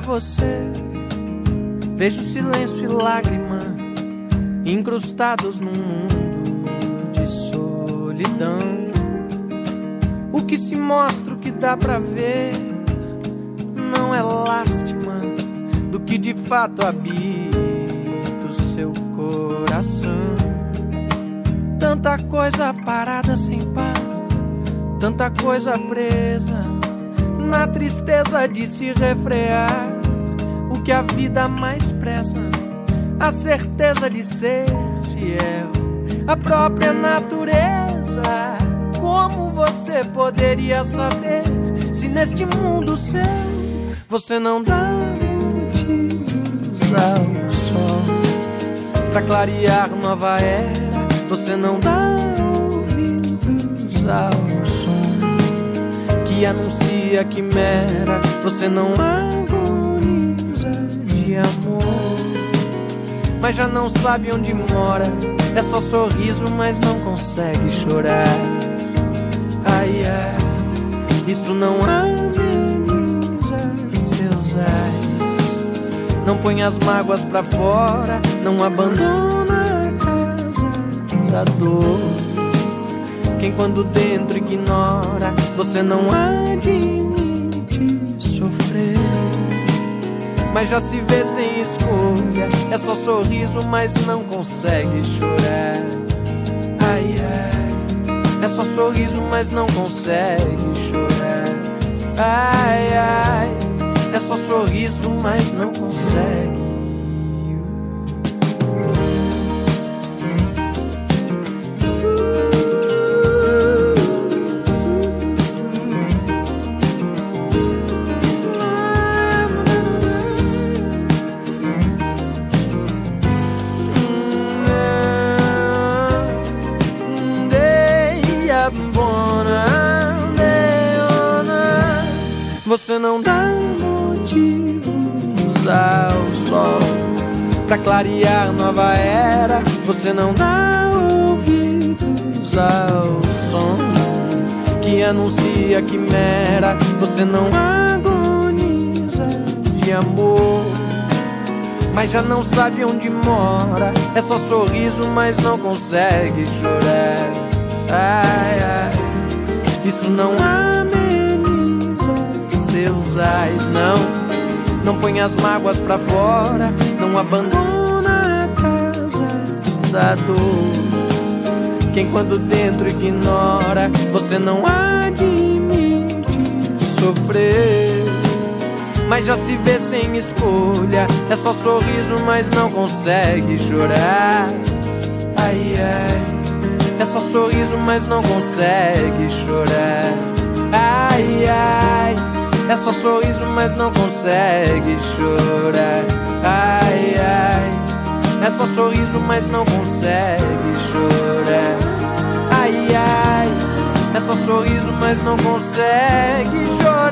você. Vejo silêncio e lágrima incrustados num mundo de solidão. O que se mostra, o que dá pra ver, não é lástima do que de fato habita o seu coração. Tanta coisa parada sem par, tanta coisa presa na tristeza de se refrear. O que a vida mais preza, a certeza de ser fiel à própria natureza. Como você poderia saber se neste mundo seu você não dá motivos ao sol pra clarear nova era? Você não dá ouvidos ao som que anuncia quimera. Você não agoniza de amor, mas já não sabe onde mora. É só sorriso, mas não consegue chorar. Ai, ai, isso não ameniza seus ais. Não põe as mágoas pra fora, não abandona a casa da dor. Quem quando dentro ignora, você não admite sofrer, mas já se vê sem escolha. É só sorriso, mas não consegue chorar. Ai, ai, é só sorriso, mas não consegue chorar. Ai, ai, é só sorriso, mas não consegue. Você não dá motivos ao sol pra clarear nova era. Você não dá ouvidos ao som que anuncia quimera. Você não agoniza de amor, mas já não sabe onde mora. É só sorriso, mas não consegue chorar. Ai, ai, isso não ameniza seus ais, não põe as mágoas pra fora, não abandona a casa da dor. Quem quando dentro ignora, você não admite sofrer, mas já se vê sem escolha. É só sorriso, mas não consegue chorar. Ai, ai, é só sorriso, mas não consegue chorar. Ai, ai, é só sorriso, mas não consegue chorar. Ai, ai, é só sorriso, mas não consegue chorar. Ai, ai, é só sorriso, mas não consegue chorar.